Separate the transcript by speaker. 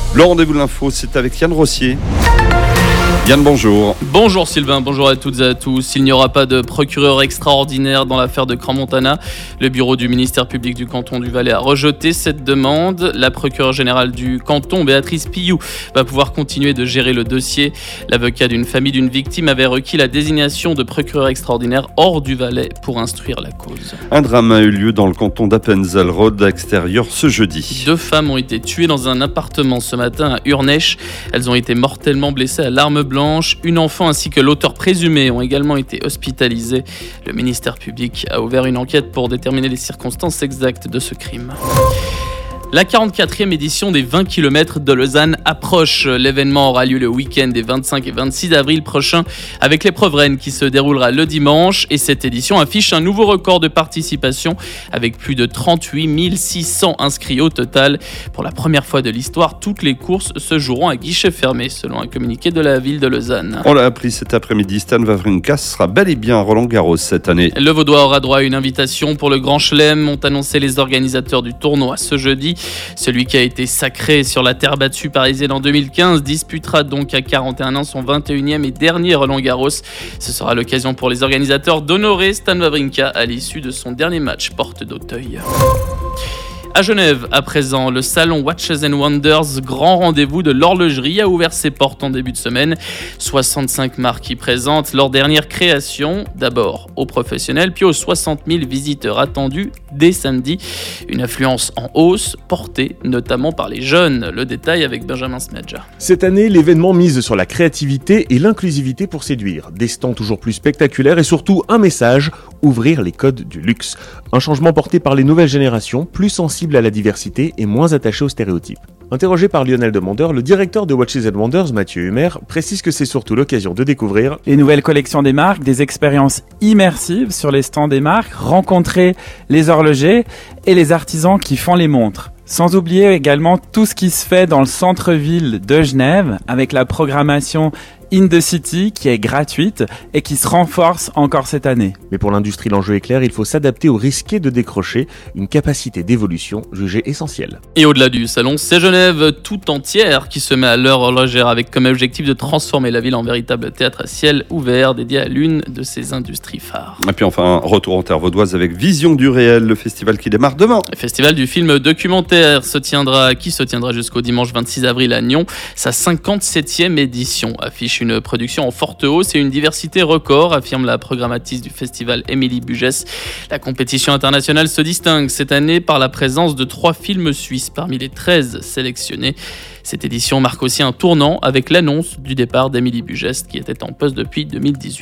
Speaker 1: Le rendez-vous de l'info, c'est avec Yann Rossier. Yann, bonjour.
Speaker 2: Bonjour Sylvain, bonjour à toutes et à tous. Il n'y aura pas de procureur extraordinaire dans l'affaire de Crans-Montana. Le bureau du ministère public du canton du Valais a rejeté cette demande. La procureure générale du canton, Béatrice Pillou, va pouvoir continuer de gérer le dossier. L'avocat d'une famille d'une victime avait requis la désignation de procureur extraordinaire hors du Valais pour instruire la cause.
Speaker 1: Un drame a eu lieu dans le canton d'Appenzell-Rhodes extérieur ce jeudi.
Speaker 2: 2 femmes ont été tuées dans un appartement ce matin à Urnèche. Elles ont été mortellement blessées à l'arme blanche. Une enfant ainsi que l'auteur présumé ont également été hospitalisés. Le ministère public a ouvert une enquête pour déterminer les circonstances exactes de ce crime. La 44e édition des 20 km de Lausanne approche. L'événement aura lieu le week-end des 25 et 26 avril prochains avec l'épreuve reine qui se déroulera le dimanche. Et cette édition affiche un nouveau record de participation avec plus de 38 600 inscrits au total. Pour la première fois de l'histoire, toutes les courses se joueront à guichet fermé selon un communiqué de la ville de Lausanne.
Speaker 1: On l'a appris cet après-midi, Stan Wawrinka sera bel et bien à Roland-Garros cette année.
Speaker 2: Le Vaudois aura droit à une invitation pour le Grand Chelem, ont annoncé les organisateurs du tournoi ce jeudi. Celui qui a été sacré sur la terre battue parisienne en 2015 disputera donc à 41 ans son 21e et dernier Roland-Garros. Ce sera l'occasion pour les organisateurs d'honorer Stan Wawrinka à l'issue de son dernier match porte d'Auteuil. À Genève, à présent, le salon Watches and Wonders, grand rendez-vous de l'horlogerie, a ouvert ses portes en début de semaine. 65 marques y présentent leur dernière création, d'abord aux professionnels, puis aux 60 000 visiteurs attendus dès samedi. Une affluence en hausse, portée notamment par les jeunes. Le détail avec Benjamin Smedja.
Speaker 3: Cette année, l'événement mise sur la créativité et l'inclusivité pour séduire. Des stands toujours plus spectaculaires et surtout un message, ouvrir les codes du luxe. Un changement porté par les nouvelles générations, plus sensibles à la diversité et moins attachés aux stéréotypes. Interrogé par Lionel Demandeur, le directeur de Watches and Wonders, Mathieu Humer, précise que c'est surtout l'occasion de découvrir
Speaker 4: les nouvelles collections des marques, des expériences immersives sur les stands des marques, rencontrer les horlogers et les artisans qui font les montres. Sans oublier également tout ce qui se fait dans le centre-ville de Genève avec la programmation In the City qui est gratuite et qui se renforce encore cette année.
Speaker 3: Mais pour l'industrie, l'enjeu est clair, il faut s'adapter au risque de décrocher, une capacité d'évolution jugée essentielle.
Speaker 2: Et au-delà du salon, c'est Genève tout entière qui se met à l'heure horlogère avec comme objectif de transformer la ville en véritable théâtre à ciel ouvert dédié à l'une de ses industries phares.
Speaker 1: Et puis enfin, retour en terre vaudoise avec Vision du réel, le festival qui démarre demain.
Speaker 2: Le festival du film documentaire se tiendra jusqu'au dimanche 26 avril à Nyon. Sa 57e édition affiche une production en forte hausse et une diversité record, affirme la programmatrice du festival Émilie Bugès. La compétition internationale se distingue cette année par la présence de 3 films suisses parmi les 13 sélectionnés. Cette édition marque aussi un tournant avec l'annonce du départ d'Émilie Bugès qui était en poste depuis 2018.